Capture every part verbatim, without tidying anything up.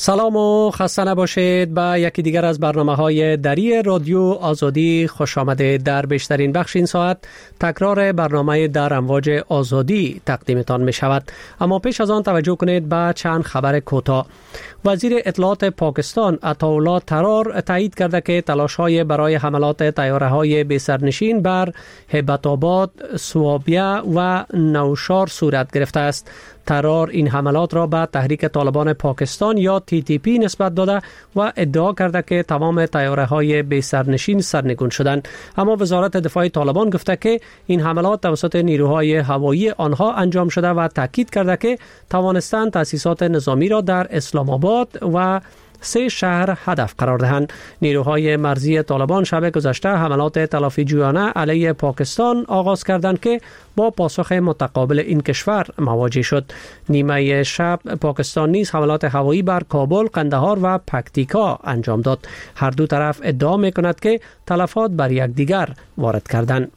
سلام و خسته نباشید. به یکی دیگر از برنامه‌های دری رادیو آزادی خوش آمدید. در بیشترین بخش این ساعت تکرار برنامه در امواج آزادی تقدیمتان می شود. اما پیش از آن توجه کنید به چند خبر کوتاه. وزیر اطلاعات پاکستان عطاالله طرار تایید کرده که تلاش‌های برای حملات طیاره‌های بی سرنشین بر هیبت‌آباد، سوابیه و نوشار صورت گرفته است. طرار این حملات را به تحریک طالبان پاکستان یا تی تی پی نسبت داده و ادعا کرده که تمام طیاره‌های بی سرنشین سرنگون شدند. اما وزارت دفاع طالبان گفته که این حملات توسط نیروهای هوایی آنها انجام شده و تاکید کرده که توانستند تأسیسات نظامی را در اسلام آباد و سه شهر هدف قرار دهند. نیروهای مرزی طالبان شب گذشته حملات تلافی جویانه علیه پاکستان آغاز کردند که با پاسخ متقابل این کشور مواجه شد. نیمه شب پاکستان نیز حملات هوایی بر کابل، قندهار و پکتیکا انجام داد. هر دو طرف ادعا می‌کند که تلفات بر یکدیگر وارد کردند.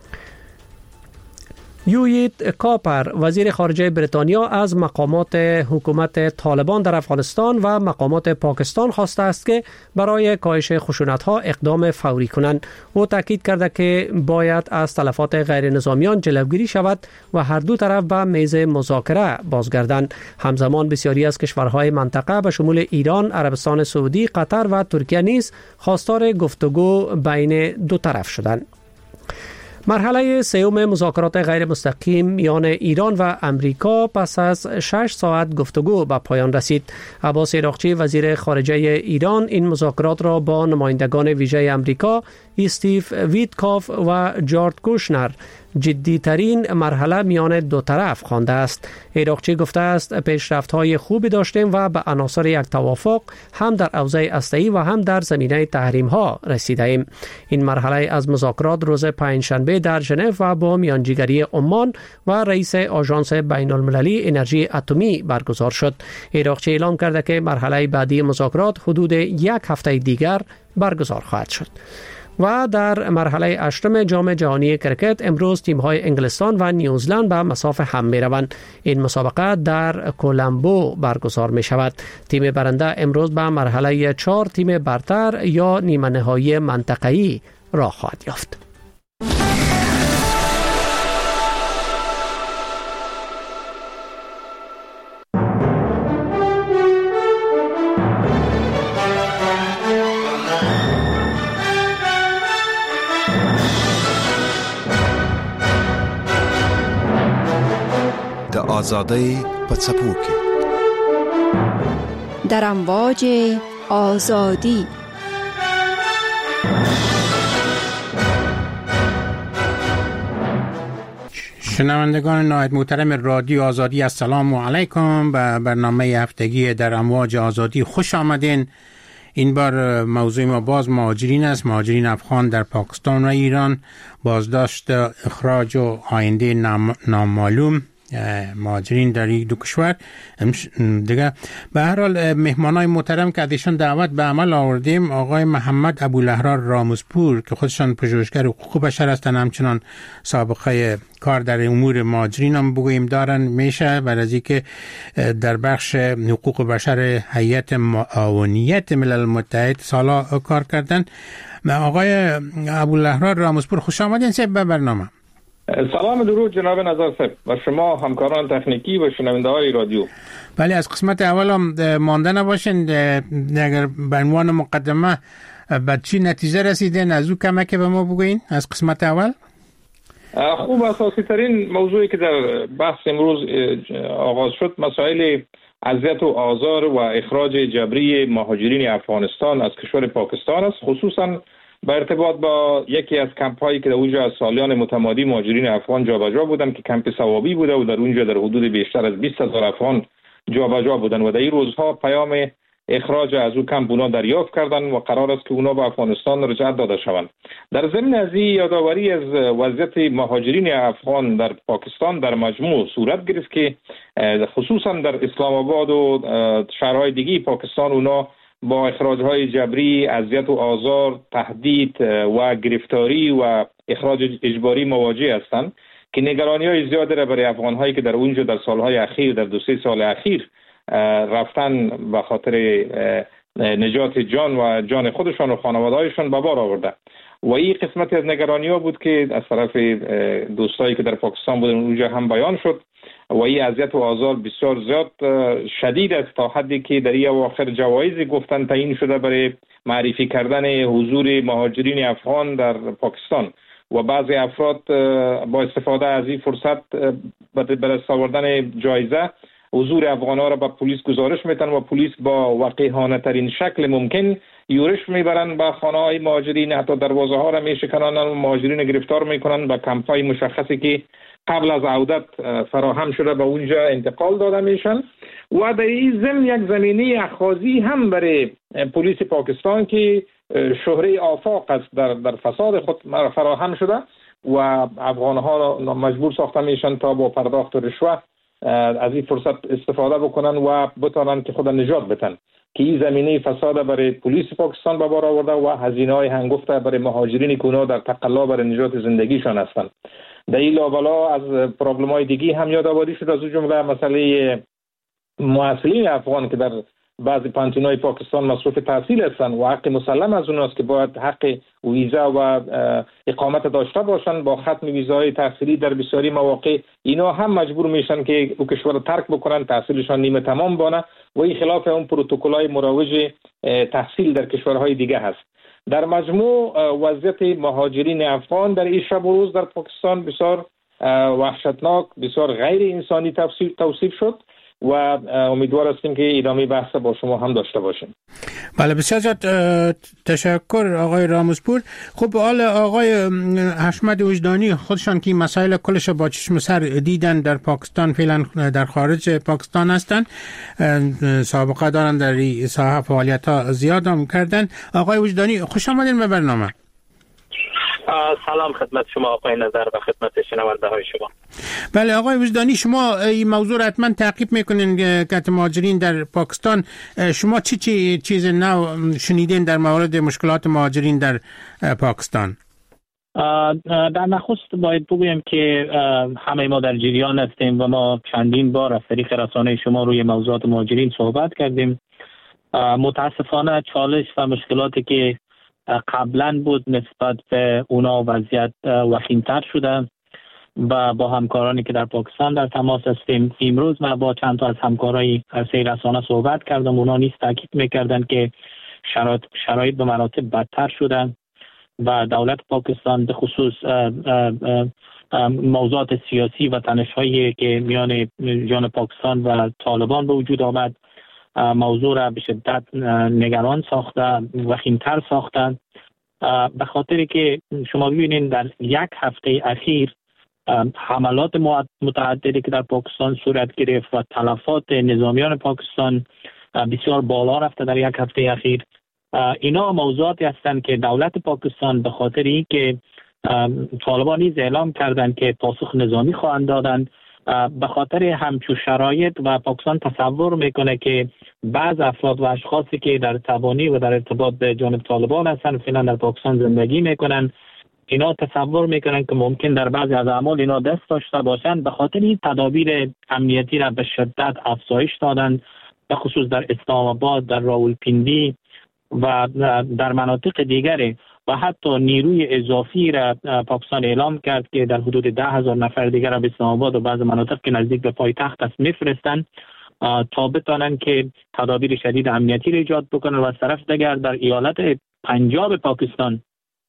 یویت کاپر وزیر خارجه بریتانیا از مقامات حکومت طالبان در افغانستان و مقامات پاکستان خواسته است که برای کاهش خشونت‌ها اقدام فوری کنند. او تاکید کرده که باید از تلفات غیر نظامیان جلوگیری شود و هر دو طرف به میز مذاکره بازگردند. همزمان بسیاری از کشورهای منطقه به شمول ایران، عربستان سعودی، قطر و ترکیه نیز خواستار گفتگو بین دو طرف شدند. مرحله سوم مذاکرات غیر مستقیم میان ایران و امریکا پس از شش ساعت گفتگو به پایان رسید. عباس عراقچی وزیر خارجه ایران این مذاکرات را با نمایندگان ویژه امریکا استیو ویتکاف و جارد کوشنر جدی ترین مرحله میان دو طرف خوانده است. عراقچی گفته است پیشرفت‌های خوبی داشتیم و به عناصر یک توافق هم در حوزه هسته‌ای و هم در زمینه تحریم‌ها رسیده ایم. این مرحله از مذاکرات روز پنجشنبه در ژنو و با میانجیگری عمان و رئیس آژانس بین‌المللی انرژی اتمی برگزار شد. عراقچی اعلام کرده که مرحله بعدی مذاکرات حدود یک هفته دیگر برگزار خواهد شد. و در مرحله هشتم جام جهانی کرکت امروز تیم‌های انگلستان و نیوزلند به مصاف هم می‌روند. این مسابقه در کولمبو برگزار می‌شود. تیم برنده امروز به مرحله چهار تیم برتر یا نیمه نهایی منطقه‌ای راه خواهد یافت. آزادی پڅپوکي در امواج آزادی. شنوندگان نهایت محترم رادیو آزادی، السلام علیکم. به برنامه هفتگی در امواج آزادی خوش آمدین. این بار موضوع ما باز مهاجرین است، مهاجرین افغان در پاکستان و ایران، بازداشت، اخراج و آینده نام نامعلوم مهاجرین در یک دو کشور دیگه. به هر حال مهمانای محترم که ازشان دعوت به عمل آوردیم، آقای محمد ابوالاحرار رامزپور که خودشان پژوهشگر حقوق بشر هستند، همچنان سابقه کار در امور مهاجرین هم بگوییم دارن میشه، بعد از اینکه در بخش حقوق بشر هیئت معاونیت ملل متحد سالا کار کردن. آقای ابوالاحرار رامزپور خوش آمدین صاحب به برنامه. سلام درود جناب نظر صاحب و شما همکاران تکنیکی و شنونده های رادیو. بله، از قسمت اول هم مانده نباشین. اگر به عنوان مقدمه به چی نتیجه رسیدین از او کمک به ما بگوین از قسمت اول؟ خوب، اساسی ترین موضوعی که در بحث امروز آغاز شد مسائل اذیت و آزار و اخراج جبری مهاجرین افغانستان از کشور پاکستان است، خصوصا به ارتباط با یکی از کمپ هایی که در اونجا از سالیان متمادی مهاجرین افغان جابجا بودند که کمپ ثوابی بوده و در اونجا در حدود بیشتر از بیست هزار افغان جابجا بودند و در این روزها پیام اخراج از او کمپ اونا دریافت کردند و قرار است که اونا به افغانستان رجعت داده شوند. در ضمن از این یادآوری از وضعیت مهاجرین افغان در پاکستان در مجموع صورت گرفت که خصوصا در اسلام آباد و شهرهای دیگه پاکستان اونا با اخراج‌های جبری، اذیت و آزار، تهدید و گرفتاری و اخراج اجباری مواجه هستند که نگرانی‌های زیادی را برای افغان‌هایی که در اونجا در سال‌های اخیر در دو سه سال اخیر رفتن به خاطر نجات جان و جان خودشان و خانواده‌هایشان به بار آورده. و این قسمتی از نگرانی ها بود که از طرف دوستایی که در پاکستان بودن اونجا هم بیان شد و این اذیت و آزار بسیار زیاد شدید است، تا حدی که در این اواخر جوایزی گفتن تعیین شده برای معرفی کردن حضور مهاجرین افغان در پاکستان و بعضی افراد با استفاده از این فرصت به دست آوردن جایزه حضور افغان‌ها را به پلیس گزارش میتن و پلیس با وقیحانه ترین شکل ممکن یورش میبرن به خانه‌های مهاجرین، حتی دروازه ها را میشکنن و مهاجرین گرفتار میکنن به کمپ‌های مشخصی که قبل از عودت فراهم شده به اونجا انتقال داده میشن. و در این ضمن یک زمینه اخاذی هم برای پلیس پاکستان که شهره آفاق است در در فساد خود فراهم شده و افغان‌ها مجبور ساخته میشن تا با پرداخت رشوه از این فرصت استفاده بکنن و بتانن که خود نجات بدن، که این زمینه فساد برای پلیس پاکستان به بار آورده و هزینه‌های هنگفته برای مهاجرین که اونا در تقلا برای نجات زندگیشان هستند. در این لابلا از پرابلم‌های دیگی هم یادآوری شد، از جمله مسئله محصلین افغان که در بعضی پانتون‌های پاکستان مصروف تحصیل هستند و حق مسلم از اوناست که باید حق ویزا و اقامت داشته باشند. با ختم ویزای تحصیلی در بسیاری مواقع اینا هم مجبور میشن که او کشور رو ترک بکنن، تحصیلشان نیمه تمام بانه و این خلاف اون پروتکل‌های مروج تحصیل در کشورهای دیگه هست. در مجموع وضعیت مهاجرین افغان در این شب و روز در پاکستان بسیار وحشتناک، بسیار غیر انسانی توصیف شد و امیدوار هستیم که ادامه بحث با شما هم داشته باشیم. بله، بسیار زیاد تشکر آقای رامزپور. خب حالا آقای حشمت وجدانی خودشان که مسائل کلش با چشم سر دیدن در پاکستان، فعلا در خارج پاکستان هستن، سابقه دارن در این ساحه فعالیت ها زیاد هم کردن. آقای وجدانی خوش آمدین به برنامه. سلام خدمت شما آقای نظر و خدمت شنونده های شما. بله آقای وجدانی، شما این موضوع حتما تعقیب میکنین که مهاجرین در پاکستان. شما چی چی چیز نو شنیدین در مورد مشکلات مهاجرین در پاکستان؟ در نخست باید بگویم که همه ما در جریان هستیم و ما چندین بار از طریق رسانه شما روی موضوعات مهاجرین صحبت کردیم. متاسفانه چالش و مشکلاتی که قبلا بود نسبت به اونا وضعیت وخیم‌تر شده و با همکارانی که در پاکستان در تماس هستیم. امروز من با چند تا از همکارای عرصه رسانه صحبت کردم، اونا نیز تاکید میکردن که شرایط شرایط به مراتب بدتر شدن و دولت پاکستان به خصوص موضوعات سیاسی و تنش‌هایی که میان جان پاکستان و طالبان به وجود آمد موضوع را به شدت نگران ساخته، وخیم‌تر ساختند، به خاطری که شما ببینید در یک هفته اخیر حملات متعددی که در پاکستان صورت گرفت و تلفات نظامیان پاکستان بسیار بالا رفته در یک هفته اخیر. اینا موضوعاتی هستند که دولت پاکستان به خاطر اینکه طالبان نیز اعلام کردند که پاسخ نظامی خواهند دادند، به خاطر همچو شرایط و پاکستان تصور میکنه که بعض افراد و اشخاصی که در تبانی و در ارتباط به جانب طالبان هستن فعلا در پاکستان زندگی میکنن، اینا تصور میکنن که ممکن در بعضی از اعمال اینا دست داشته باشند. به خاطر این تدابیر امنیتی را به شدت افزایش دادن، به خصوص در اسلام آباد، در راولپیندی و در مناطق دیگری و حتی نیروی اضافی را پاکستان اعلام کرد که در حدود ده هزار نفر دیگر را به اسلام آباد و بعض مناطق که نزدیک به پایتخت است میفرستند تا بتانند که تدابیر شدید امنیتی را ایجاد بکنند. و از طرف دیگر در ایالت پنجاب پاکستان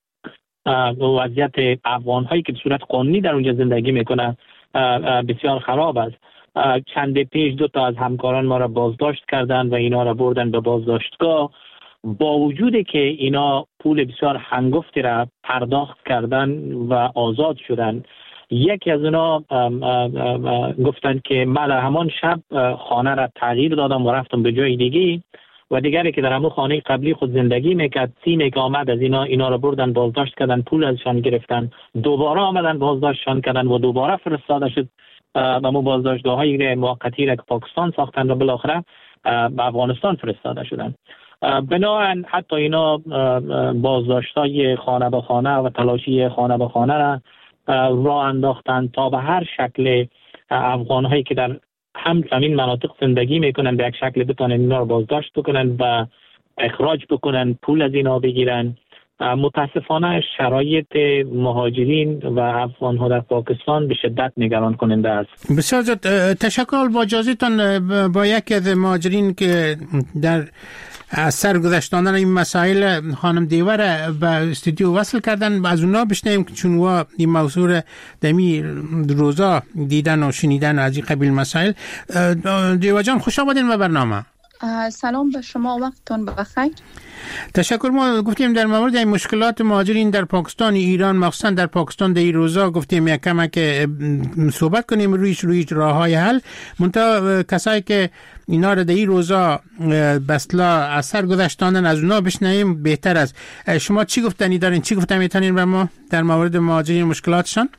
وضعیت افغان هایی که به صورت قانونی در اونجا زندگی میکنند بسیار خراب است. چند پیش دو تا از همکاران ما را بازداشت کردند و اینا را بردن به بازداشتگاه، با وجودی که اینا پول بسیار هنگفتی را پرداخت کردن و آزاد شدن. یکی از اونا گفتن که من در همان شب خانه را تغییر دادم و رفتم به جای دیگه، و دیگری که در همون خانه قبلی خود زندگی میکرد سیمی که آمد از اینا اینا را بردن بازداشت کردن، پول ازشان گرفتن، دوباره آمدن بازداشتشان کردن و دوباره فرستاده شد به مو بازداشتگاه‌های موقتی را که پاکستان ساختن و بالاخره به افغانستان فرستاده شدن. بنابراین حتی اینا بازداشت‌های خانه به خانه و تلاشی خانه به خانه را راه انداختن تا به هر شکل افغان‌هایی که در هم زمین مناطق زندگی میکنن به یک شکل بتونن اینا رو بازداشت بکنن و اخراج بکنن، پول از اینا بگیرن. متاسفانه شرایط مهاجرین و افغان‌ها در پاکستان به شدت نگران کننده است. بسیار زیاد تشکر. با اجازهتان با یکی از مهاجرین که در از سرگذشتاندن این مسائل خانم دیوره به استودیو وصل کردن، از اونا بشنویم که چون وا این موضوع دمی روزا دیدن و شنیدن از این قبیل مسائل. دیوه جان خوش آمدین به برنامه. سلام به شما، وقتتون بخیر. تشکر. ما گفتیم در مورد این مشکلات مهاجرین در پاکستان ایران، مخصوصا در پاکستان در این روزا گفتیم یک کم که صحبت کنیم رویش روی راههای حل. منتها کسایی که اینا رو در این روزا بسلا از سر گذشتاندن از اونا بشنویم بهتر است. شما چی گفتنی دارین؟ چی گفتن میتونین به ما در مورد مهاجرین مشکلاتشان؟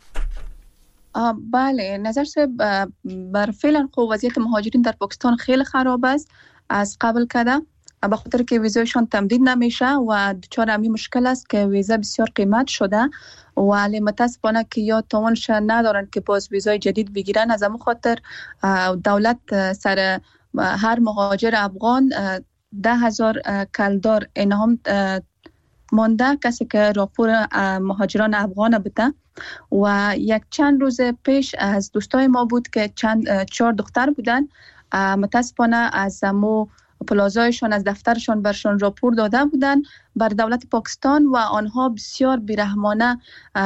بله، نظر صاحب بر فعلا خب وضعیت مهاجرین در پاکستان خیلی خراب است از قبل کده، به خاطر که ویزایشان تمدید نمیشه و دچار همین مشکل است که ویزا بسیار قیمت شده و متاسفانه که یا توانش ندارن که باز ویزای جدید بگیرن. از همون خاطر دولت سر هر مهاجر افغان ده هزار کلدار انعام مانده، کسی که راپور مهاجران افغان بده. و یک چند روز پیش از دوستای ما بود که چند چهار دختر بودن، متاسفانه از مو پلازایشان از دفترشان برشان راپور داده بودن بر دولت پاکستان و آنها بسیار بیرحمانه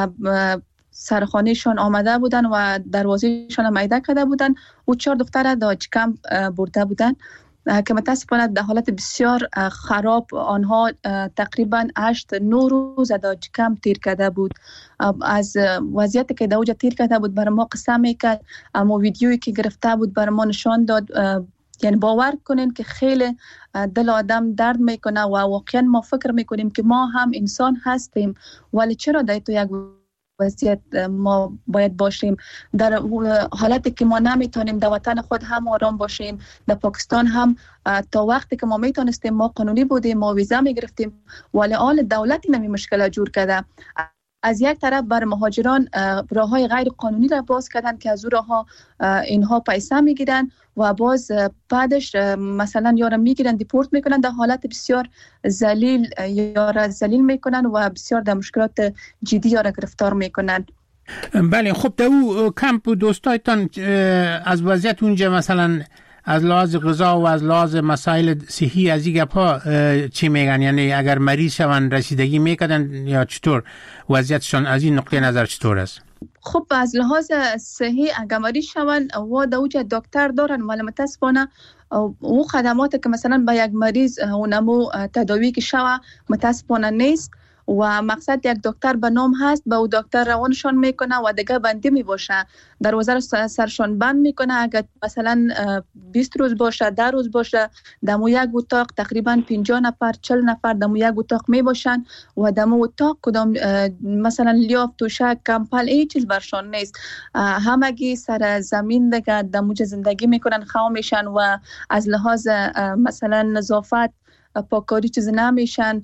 سرخانهشان آمده بودن و دروازهشان میده کرده بودن و چهار دختر داج کمپ برده بودن که متاسفانه در حالت بسیار خراب آنها تقریبا هشت نه روز داج کمپ تیر کرده بود. از وضعیتی که دوجه تیر کرده بود بر ما قصه میکرد، اما ویدیویی که گرفته بود بر ما نشان داد. یعنی باور کنین که خیلی دل آدم درد میکنه و واقعا ما فکر میکنیم که ما هم انسان هستیم، ولی چرا در تو یک وضعیت ما باید باشیم؟ در حالتی که ما نمیتونیم در وطن خود هم آرام باشیم، در پاکستان هم تا وقتی که ما میتونستیم ما قانونی بودیم، ما ویزا میگرفتیم، ولی آل دولتی نمی مشکل جور کرده. از یک طرف بر مهاجران راههای غیر قانونی را باز کردن که از او راهها اینها پیسه میگیرن و باز بعدش مثلا یارا میگیرن دیپورت میکنن، در حالت بسیار ذلیل یارا ذلیل میکنن و بسیار در مشکلات جدی یارا گرفتار میکنن. بله، خب در او کمپ دوستایتان از وضعیت اونجا مثلا از لحاظ غذا و از لحاظ مسائل صحی از این گپا چی میگن؟ یعنی اگر مریض شون رسیدگی میکردن یا چطور وضعیتشان از این نقطه نظر چطور است؟ خب از لحاظ صحی اگر مریض شون و دوجه دکتر دارن، ولی متاسفانه او خدمات که مثلا به یک مریض اونمو تداوی که شوه متاسفانه نیست و مقصد یک دکتر به نام هست، به او دکتر روانشان میکنه و دیگه بندی میباشه، دروازه سرشان بند میکنه. اگر مثلا بیست روز باشه، ده روز باشه، دمو یک اتاق تقریبا پنجاه نفر چهل نفر دمو یک اتاق میباشن و دمو اتاق کدام مثلا لیاف توشک کمپل ای چیز برشان نیست، همگی سر زمین دیگه دمو زندگی میکنن، خواه میشن و از لحاظ مثلا نظافت پاکاری چیز نمیشن،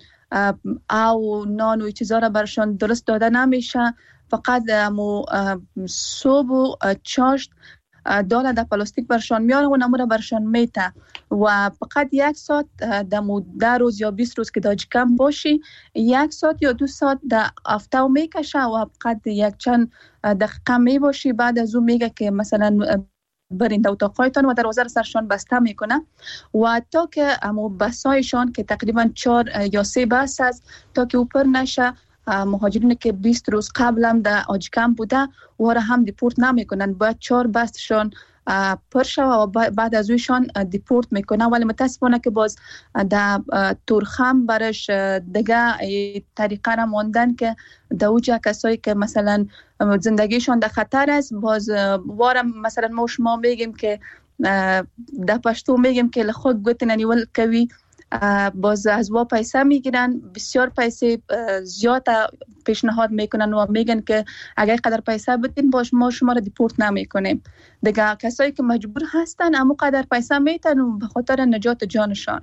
او نان و چیزا را برشان درست داده نمیشه، فقط امو صوب و چاشت داله در پلاستیک برشان میاره و نمو را برشان میته و فقط یک ساعت دمو ده روز یا بیست روز که داج کم باشی یک ساعت یا دو ساعت در افتاو میکشه و فقط یک چند دقیقه میباشی، بعد از اون میگه که مثلا برین در اتاقایتان و دروازه سرشان بسته میکنه و تا که امو بسایشان که تقریبا چهار یا سه بس است تا که اوپر نشه، مهاجرین که بیست روز قبل هم در آج کمپ بوده و را هم دیپورت نمیکنن، باید چهار بستشان پر شوه و بعد از اویشان دیپورت میکنه. ولی متاسفانه که باز در تورخم برش دیگه طریقه را ماندن که در اوجه کسایی که مثلا زندگیشان در خطر است، باز وارم مثلا ما شما میگیم که در پشتو میگیم که لخود گوتن نیول کوی، باز از وا پیسه میگیرن، بسیار پیسه زیاد پیشنهاد میکنن و میگن که اگر قدر پیسه بدین باش ما شما را دیپورت نمیکنیم. دیگه کسایی که مجبور هستن اما قدر پیسه میتن به خاطر نجات جانشان.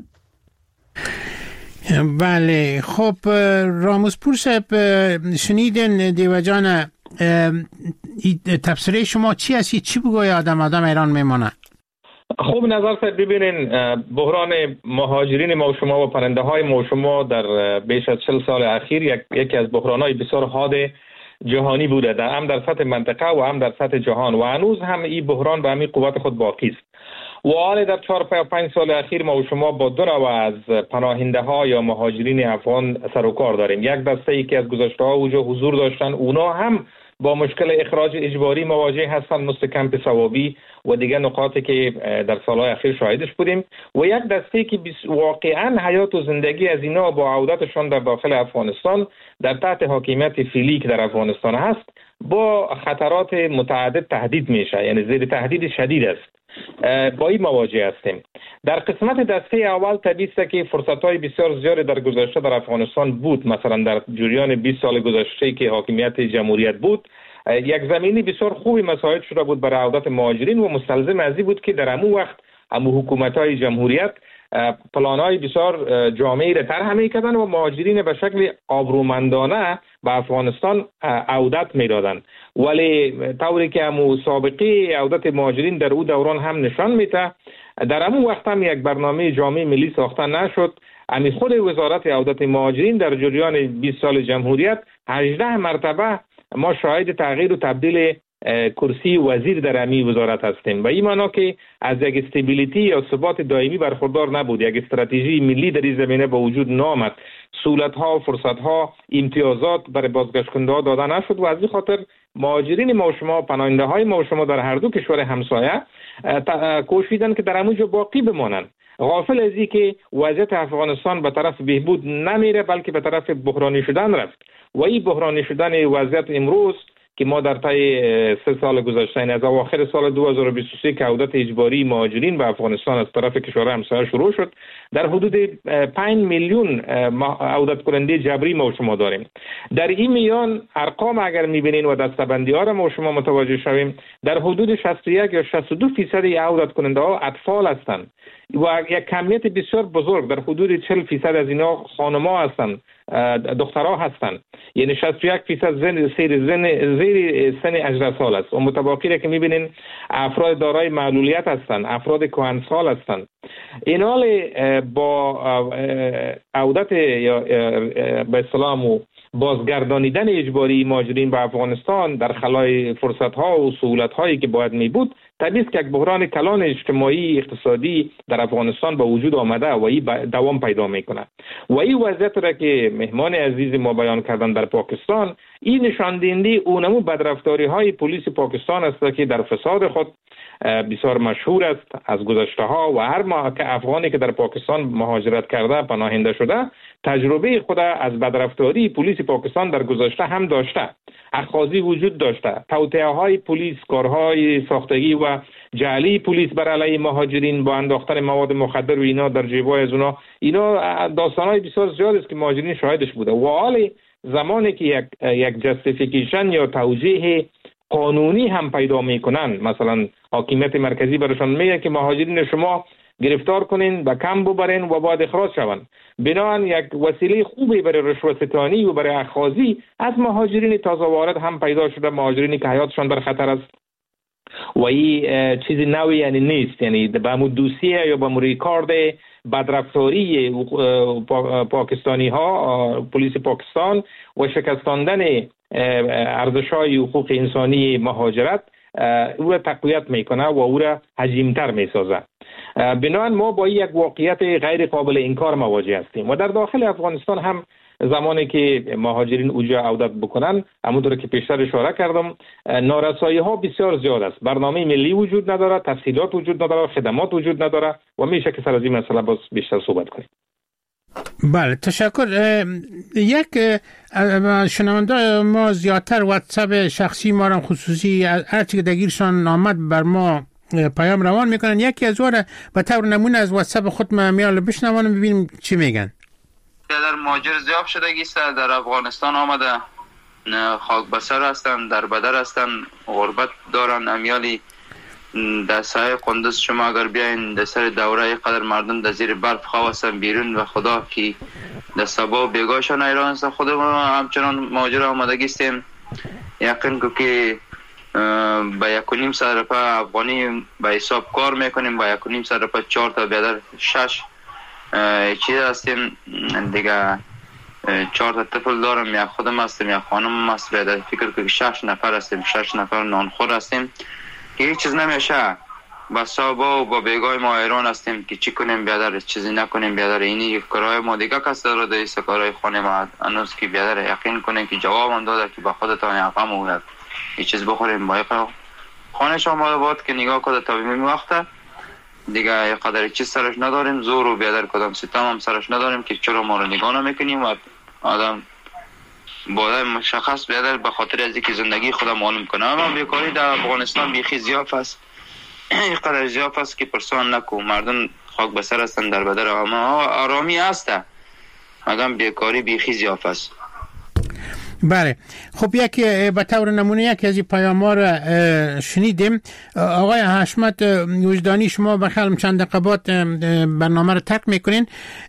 بله، خب راموزپور صاحب شنیدن دیو جان تفسیری شما چی هستی؟ چی بگوی آدم آدم ایران میمانه؟ خوب نظر سر ببینین بحران مهاجرین ما و شما و پرنده های ما و شما در بیش از چهل سال اخیر یک یکی از بحران های بسیار حاد جهانی بوده، در هم در سطح منطقه و هم در سطح جهان و هنوز هم این بحران به همین قوت خود باقی است. و حال در چهار پنج سال اخیر ما و شما با دو نوع از پناهنده ها یا مهاجرین افغان سر و کار داریم. یک دسته ای که از گذشته ها اونجا حضور داشتن، اونا هم با مشکل اخراج اجباری مواجه هستند، مثل کمپ ثوابی و دیگر نقاطی که در سالهای اخیر شاهدش بودیم. و یک دسته که واقعا حیات و زندگی از اینا با عودتشان در داخل افغانستان در تحت حاکمیت فعلی که در افغانستان هست با خطرات متعدد تهدید میشه، یعنی زیر تهدید شدید است. با این مواجه هستیم. در قسمت دسته اول طبیعی است که فرصت‌های بسیار زیادی در گذشته در افغانستان بود. مثلا در جریان بیست سال گذشته که حاکمیت جمهوریت بود، یک زمینی بسیار خوبی مساعد شده بود برای عودت مهاجرین و مستلزم از این بود که در همون وقت همون حکومت‌های جمهوریت پلان‌های بسیار جامعی را طرح می‌کردند و مهاجرین به شکل آبرومندانه به افغانستان عودت می‌دادند. ولی طوری که همون سابقه عودت مهاجرین در او دوران هم نشان میده، در همون وقت هم یک برنامه جامع ملی ساخته نشد. امی خود وزارت عودت مهاجرین در جریان بیست سال جمهوریت هجده مرتبه ما شاهد تغییر و تبدیل کرسی وزیر در امی وزارت هستیم و این معنا که از یک استیبیلیتی یا ثبات دائمی برخوردار نبود. یک استراتژی ملی در این زمینه به وجود نامد. سهولت‌ها، فرصت‌ها، امتیازات برای بازگشت کننده داده نشد و از این خاطر مهاجرین ما و شما، پناهنده های ما و شما در هر دو کشور همسایه کوشیدن که در همونجا باقی بمانند، غافل از این که وضعیت افغانستان به طرف بهبود نمیره بلکه به طرف بحرانی شدن رفت. و این بحرانی شدن وضعیت امروز که ما در طی سه سال گذشته، از اواخر سال دو هزار و بیست و سه که عودت اجباری مهاجرین به افغانستان از طرف کشورهای همسایه شروع شد، در حدود پنج میلیون عودت کننده جبری ما و شما داریم. در این میان ارقام اگر میبینین و دسته‌بندی ها را ما و شما متوجه شویم، در حدود شصت و یک یا شصت و دو فیصد عودت کننده ها اطفال هستند و یک کمیت بسیار بزرگ در حدود چهل فیصد از اینا خانم‌ها هستند، دخترها هستند. یعنی شصت و یک فیصد زن زیر زن زیر سن هجده سال است و متباقی که میبینین افراد دارای معلولیت هستند، افراد کهنسال هستند. این حال با عودت یا به اصطلاح و بازگردانیدن اجباری مهاجرین به افغانستان در خلای فرصت‌ها و سهولت‌هایی که باید می بود، طبیعی است که یک بحران کلان اجتماعی اقتصادی در افغانستان به وجود آمده و این دوام پیدا میکنه. و این وضعیت را که مهمان عزیز ما بیان کردن در پاکستان، این نشان دهنده اونمو بدرفتاری‌های پلیس پاکستان است که در فساد خود بسیار مشهور است از گذشته ها و هر ما که افغانی که در پاکستان مهاجرت کرده، پناهنده شده، تجربه خود از بدرفتاری پلیس پاکستان در گذشته هم داشته. اخاذی وجود داشته، توطئه‌های پلیس، کارهای ساختگی و جعلی پلیس بر علیه مهاجرین با انداختن مواد مخدر و اینا در جیبای از اونا، اینا داستان‌های بسیار زیاد است که مهاجرین شاهدش بوده. و حالی زمانی که یک یک جستیفیکیشن یا توجیه قانونی هم پیدا میکنن، مثلا حاکمیت مرکزی برشان میگه که مهاجرین شما گرفتار کنین، به کم ببرین و بعد اخراج شون، بنابراین یک وسیله خوبی برای رشوه ستانی و برای اخاذی از مهاجرین تازه وارد هم پیدا شده، مهاجرینی که حیاتشان در خطر است. و این چیزی نوی یعنی نیست، یعنی به همون دوسیه یا به همون ریکارد بدرفتاری پاکستانی ها، پلیس پاکستان و شکستاندن ارزش‌های حقوق انسانی مهاجرت او را تقویت میکنه و او را حجیم‌تر میسازه. بنابراین ما با یک واقعیت غیر قابل انکار مواجه هستیم و در داخل افغانستان هم زمانی که مهاجرین اونجا عودت بکنن، همونطور که پیشتر اشاره کردم، نارسایی ها بسیار زیاد است. برنامه ملی وجود نداره، تسهیلات وجود نداره، خدمات وجود نداره و میشه که سر از این مسئله باز بیشتر صحبت کنیم. بله، تشکر. یک شنونده ما زیادتر واتساپ شخصی ما را خصوصی هرچی که دگیرشان آمد بر ما پیام روان میکنن. یکی از اون به طور نمونه از واتساپ خود ما میال بشنوانم ببینیم چی میگن. در مهاجر زیاب شدگی است، در افغانستان آمده، خاک بسر هستن، در بدر هستن، غربت دارن. امیالی در سایه قندوز شما اگر بیاین در سر دوره قدر مردم در زیر برف خواستن بیرون و خدا که در سبا بیگاشان ایران است. خود ما همچنان مهاجر آمدگی استیم. یقین که با یک و نیم صد روپه افغانی به حساب کار میکنیم، با یک و نیم صد روپه چهار تا بیادر شش چیز هستیم دیگه. چهار تا طفل دارم، یک خودم هستیم، یک خانم هست، بیادر فکر که شش نفر هستیم، شش نفر نانخور هستیم که هیچ چیز نمیشه. با صاحبا و با بیگای ما ایران هستیم که چی کنیم بیادر، چیزی نکنیم بیادر. اینی کارهای ما دیگه کس داره دیست کارهای خانه ما هنوز که بیادر یقین کنیم که جواب هم داده که با خودتان یقم و یه چیز بخوریم با یقم خانه شما بود که نگاه کده تا بیمیم وقته دیگه. یه قدر چیز سرش نداریم، زور و بیادر کدام ستام هم سرش نداریم که چرا ما رو نگاه نمیکنیم و آدم باید مشخص بیادر به خاطر از اینکه زندگی خودم معلوم کنه. اما بیکاری در افغانستان بیخی زیاف است، اینقدر زیاف است که پرسان نکو. مردم خاک بسر هستن در بدر، اما آرامی هسته مگر بیکاری بیخی زیاف است. بله خب یک به طور نمونه یکی از این پیام‌ها را شنیدیم. آقای حشمت وجدانی، شما بخیرم چند دقیقه بعد برنامه را ترک میکنین.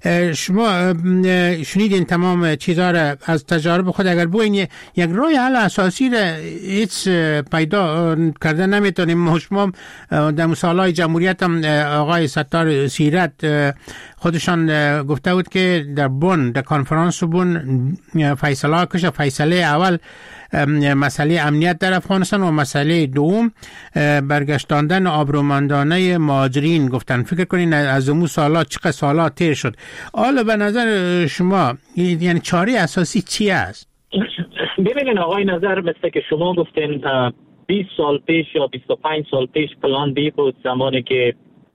شما شنیدین تمام چیزها را از تجارب خود. اگر بوین یک راه حل اساسی را هیچ پیدا کرده نمیتونیم. ما شما در مسائل جمهوریت هم آقای ستار سیرت خودشان گفته بود که در بن در کنفرانس بن فیصله کش فیصله اول مسئله امنیت در افغانستان و مسئله دوم برگشتاندن آبرومندانه مهاجرین گفتن. فکر کنین از اون سالات چقدر سالات تیر شد. حالا به نظر شما یعنی چاره اساسی چی است؟ ببینین آقای نظر، مثل که شما گفتین بیست سال پیش یا بیست و پنج سال پیش پلان بی بود، زمانی که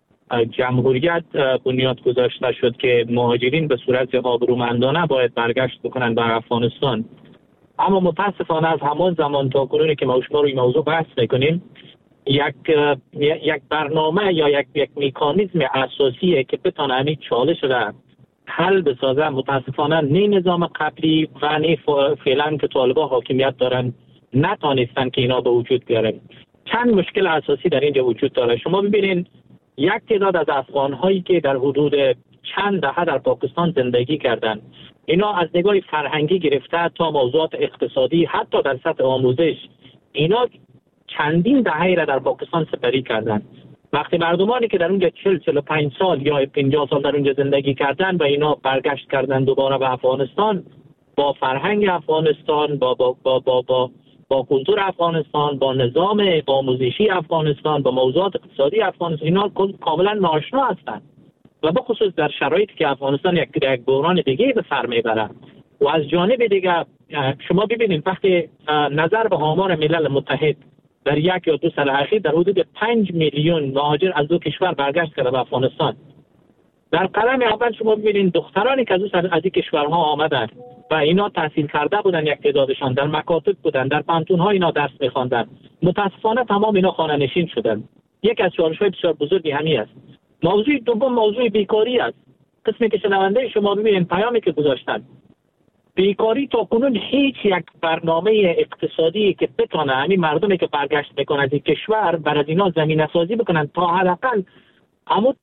جمهوریت بنیاد گذاشته شد که مهاجرین به صورت آبرومندانه باید برگشت بکنن به افغانستان. اما متاسفانه از همان زمان تا کنونی که ما شما روی موضوع بحث میکنیم، یک یک برنامه یا یک یک مکانیزم اساسیه که بتونه همین چالش را حل بسازه متاسفانه نه نظام قبلی و نه فعلا که طالبان حاکمیت دارن نتانستن که اینا به وجود بیارن. چند مشکل اساسی در اینجا وجود داره. شما ببینید یک تعداد از افغان‌هایی که در حدود چند دهه در پاکستان زندگی کردند، اینا از نگاه فرهنگی گرفته تا موضوعات اقتصادی حتی در سطح آموزش، اینا چندین دهه را در پاکستان سپری کردند. وقتی مردمانی که در اونجا چهل چهل و پنج سال یا پنجاه سال در اونجا زندگی کردند و اینا برگشت کردن دوباره به افغانستان با فرهنگ افغانستان، با با با با, با با کلتور افغانستان، با نظام آموزشی افغانستان، با موضوعات اقتصادی افغانستان، اینا کاملا ناآشنا هستند و به خصوص در شرایطی که افغانستان یک یک بحران دیگه به سر میبره. و از جانب دیگه شما ببینید وقتی نظر به آمار ملل متحد در یک یا دو سال اخیر در حدود پنج میلیون مهاجر از دو کشور برگشت کرده به افغانستان. در قلم اول شما ببینید دخترانی که از از این کشورها آمدن و اینا تحصیل کرده بودن، یک تعدادشان در مکاتب بودن، در پانتون‌ها اینا درس می‌خواندن. متاسفانه تمام اینا خانه‌نشین شدن. یک از چالش‌های بسیار بزرگی همین است. موضوع دوم موضوع بیکاری است. قسمی که شنونده شما ببینید پیامی که گذاشتن، بیکاری تا کنون هیچ یک برنامه اقتصادی که بتونه همین مردمی که برگشت میکنن از این کشور برای اینا زمینه سازی بکنن تا حداقل همون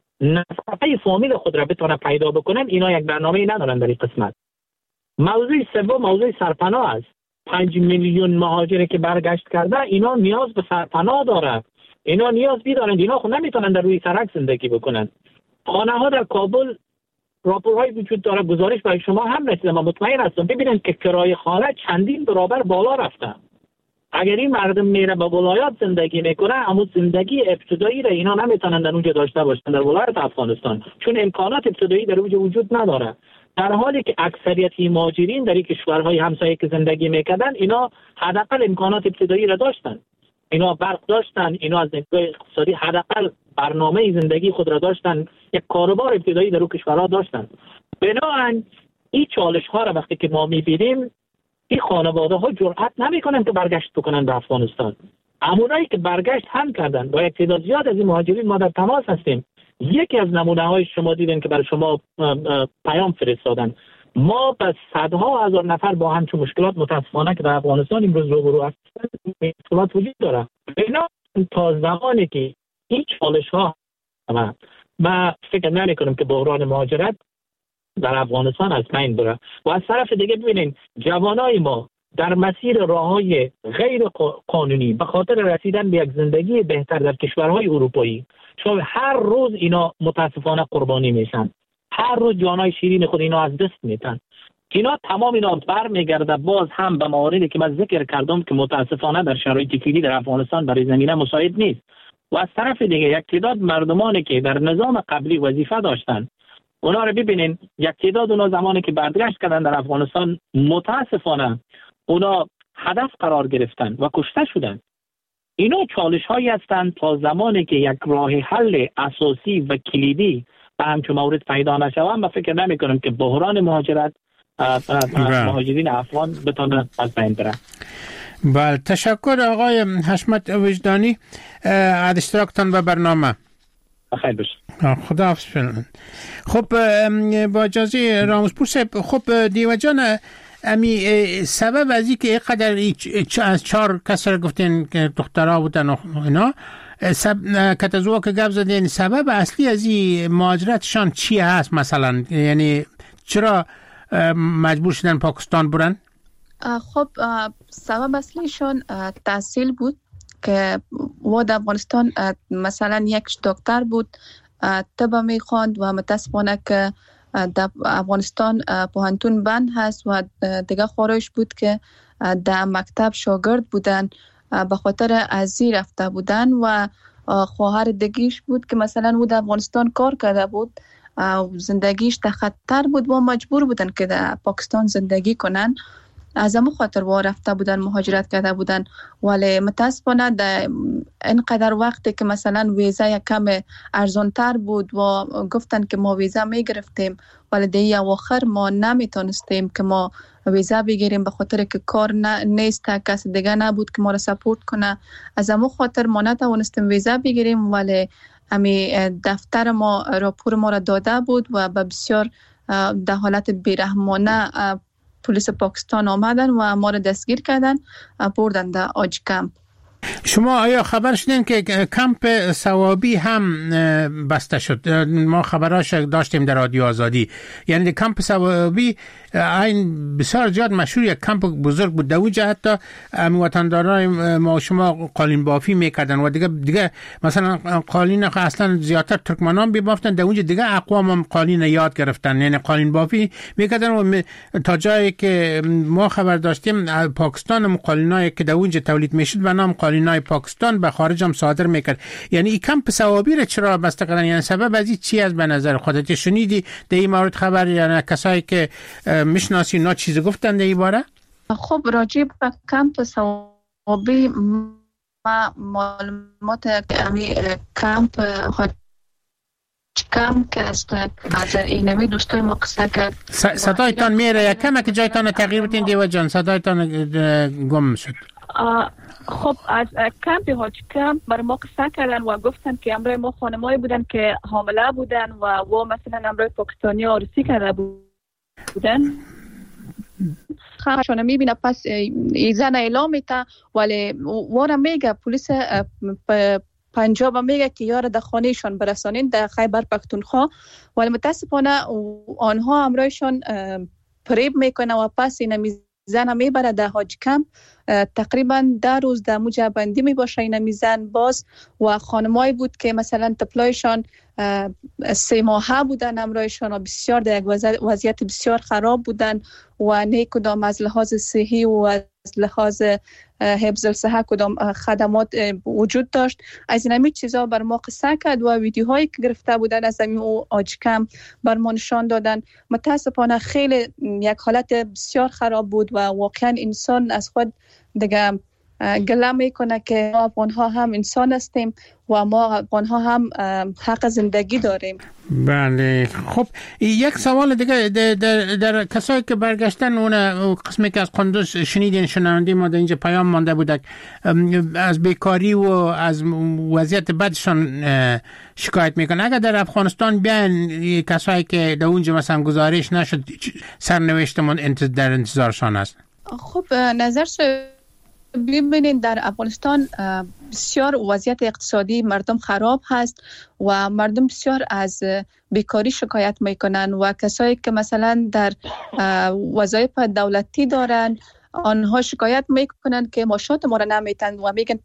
نفقه فامیل خود را بتونه پیدا بکنن، اینا یک برنامه ندارن در این قسمت. موضوع سوم موضوع سرپناه است. پنج میلیون مهاجری که برگشت کرده اینا نیاز به سرپناه دارن. اینا نیاز بیدارن، اینا خود نمیتونن در روی سرک زندگی بکنن. خانه ها در کابل راپورهای وجود داره، گزارش برای شما هم رسیده، ما مطمئن هستم. ببینید که کرایه خانه چندین برابر بالا رفته. اگر این مردم میره به ولایات زندگی میکنه، اما زندگی ابتدایی را اینا نمیتونن در اونجا داشته باشن در ولایت افغانستان، چون امکانات ابتدایی در اونجا وجود نداره. در حالی که اکثریت مهاجرین در این کشورهای همسایه که زندگی میکردن، اینا حداقل امکانات ابتدایی را داشتن. اینا برق داشتن، اینا از نگاه اقتصادی حداقل برنامه زندگی خود را داشتن، یک کاروبار ابتدایی در اون کشورها داشتن. بنابراین این چالش ها را وقتی که ما میبینیم، این خانواده ها جرأت نمیکنن که برگشت بکنن به افغانستان. امونایی که برگشت هم کردن با یک تعداد زیاد از این مهاجرین ما در تماس هستیم. یکی از نمونه های شما دیدن که برای شما پیام فرستادن. ما به صدها هزار نفر با همچون مشکلات متاسفانه که در افغانستان امروز روبرو هستن مشکلات وجود داره. بنا تا زمانی که این چالش ها ما فکر نمی کنم که بحران مهاجرت در افغانستان از بین بره. و از طرف دیگه ببینید جوانای ما در مسیر راههای غیر قانونی به خاطر رسیدن به یک زندگی بهتر در کشورهای اروپایی، شما هر روز اینا متاسفانه قربانی میشن، هر روز جانای شیرین خود اینا از دست میتن. اینا تمام اینا برمیگرده باز هم به مواردی که من ذکر کردم که متاسفانه در شرایط فعلی در افغانستان برای زمینه مساعد نیست. و از طرف دیگه یک تعداد مردمانی که در نظام قبلی وظیفه داشتن، اونا رو ببینین، یک تعداد اونا زمانی که برگشت کردن در افغانستان متاسفانه اونا هدف قرار گرفتن و کشته شدن. اینا چالش هایی هستند تا زمانی که یک راه حل اساسی و کلیدی به همچون مورد پیدا نشود، من فکر نمی کنم که بحران مهاجرت مهاجرین افغان بتونه از بین بره. بله، تشکر آقای حشمت وجدانی از اشتراکتان به برنامه. بخیر باشید. خدا حافظ. خب با اجازه راموزپور صاحب، خب دیو جان، امی سبب از این که اینقدر از چهار کس را گفتین که دخترها بودن و اینا، کتزوها که گفت زدین، سبب اصلی از این مهاجرتشان چی هست مثلا؟ یعنی چرا مجبور شدن پاکستان برن؟ خب سبب اصلیشون تحصیل بود که و در افغانستان مثلا یک دکتر بود، طب میخواند و متاسفانه که در افغانستان پوهنتون بند هست و دیگه خواهرش بود که در مکتب شاگرد بودن، به خاطر ازی رفته بودن و خواهر دیگیش بود که مثلا او در افغانستان کار کرده بود، زندگیش در خطر بود و مجبور بودن که در پاکستان زندگی کنن. از همون خاطر و رفته بودن، مهاجرت کرده بودن. ولی متاسفانه در اینقدر وقتی که مثلا ویزا یک کم ارزانتر بود و گفتن که ما ویزا میگرفتیم، ولی دیگه آخر ما نمیتونستیم که ما ویزا بگیریم به خاطر که کار نیست، کسی دیگه نبود که ما را سپورت کنه. از همون خاطر ما نتوانستیم ویزا بگیریم، ولی امی دفتر ما راپور ما را داده بود و به بسیار در حالت بیرحمانه پلیس پاکستان آمدن و ما را دستگیر کردن، بردن در آج کمپ. شما آیا خبر شدین که کمپ ثوابی هم بسته شد؟ ما خبراش داشتیم در رادیو آزادی. یعنی کمپ ثوابی این بسیار زیاد مشهور، یک کمپ بزرگ بود. در اونجا حتی وطندارای ما شما قالین بافی میکردن و دیگه دیگه مثلا قالین اصلا زیادتر ترکمنان بیبافتن، در اونجا دیگه اقوام هم قالین یاد گرفتن، یعنی قالین بافی میکردن و تا جایی که ما خبر داشتیم پاکستان هم قالینایی که در اونجا تولید میشد به نام قالینای پاکستان به خارج هم صادر میکرد. یعنی این کمپ ثوابی رو چرا بسته کردن؟ یعنی سبب از این چی از به نظر خودت شنیدی در این مورد خبر؟ یعنی کسایی که میشناسی نا چیز گفتن در این باره؟ خب راجع به کمپ ثوابی ما معلومات امی کمپ کم که است از اینمی دوستای ما قصه کرد. صدایتان میره یکم که جایتان تغییر بتین دیو جان، صدایتان گم شد. خب از کمپ هاج کمپ بر ما قصه کردن و گفتن که امروی ما خانمایی بودن که حامله بودن و و مثلا امروی پاکستانی عروسی کرده بودن. خواهشانه میبینه پس زن اعلام میته، ولی وارم میگه پلیس پنجاب میگه که یار در خانهشان برسانین در خیبر پختونخوا، ولی متاسفانه آنها امرویشان پریب میکنه و پس این زن میبره در حاج کمپ. تقریبا ده روز در موجه بندی میباشه این میزن باز و خانمایی بود که مثلا تپلایشان سه ماهه بودن امرایشان و بسیار در یک وضعیت بسیار خراب بودن و نه کدام از لحاظ صحی و از لحاظ حفظ الصحه کدام خدمات وجود داشت. از این همه چیزا بر ما قصه کرد و ویدیوهایی که گرفته بودن از همین او آج کمپ بر ما نشان دادن. متاسفانه خیلی یک حالت بسیار خراب بود و واقعا انسان از خود دیگه گله میکنه که ما افغان‌ها هم انسان هستیم و ما افغان‌ها هم حق زندگی داریم. بله. خب یک سوال دیگه در, در, در کسایی که برگشتن، اون قسمی که از قندوز شنیدین شنونده ما در اینجا پیام مانده بود از بیکاری و از وضعیت بدشان شکایت میکنن. اگر در افغانستان بیان کسایی که در اونجا مثلا گزارش نشد، سرنوشتمون در انتظارشان است؟ خب نظر ببینید در افغانستان بسیار وضعیت اقتصادی مردم خراب هست و مردم بسیار از بیکاری شکایت میکنن و کسایی که مثلا در وظایف دولتی دارن آنها شکایت میکنند که ماشات ما را نمیتن و میگن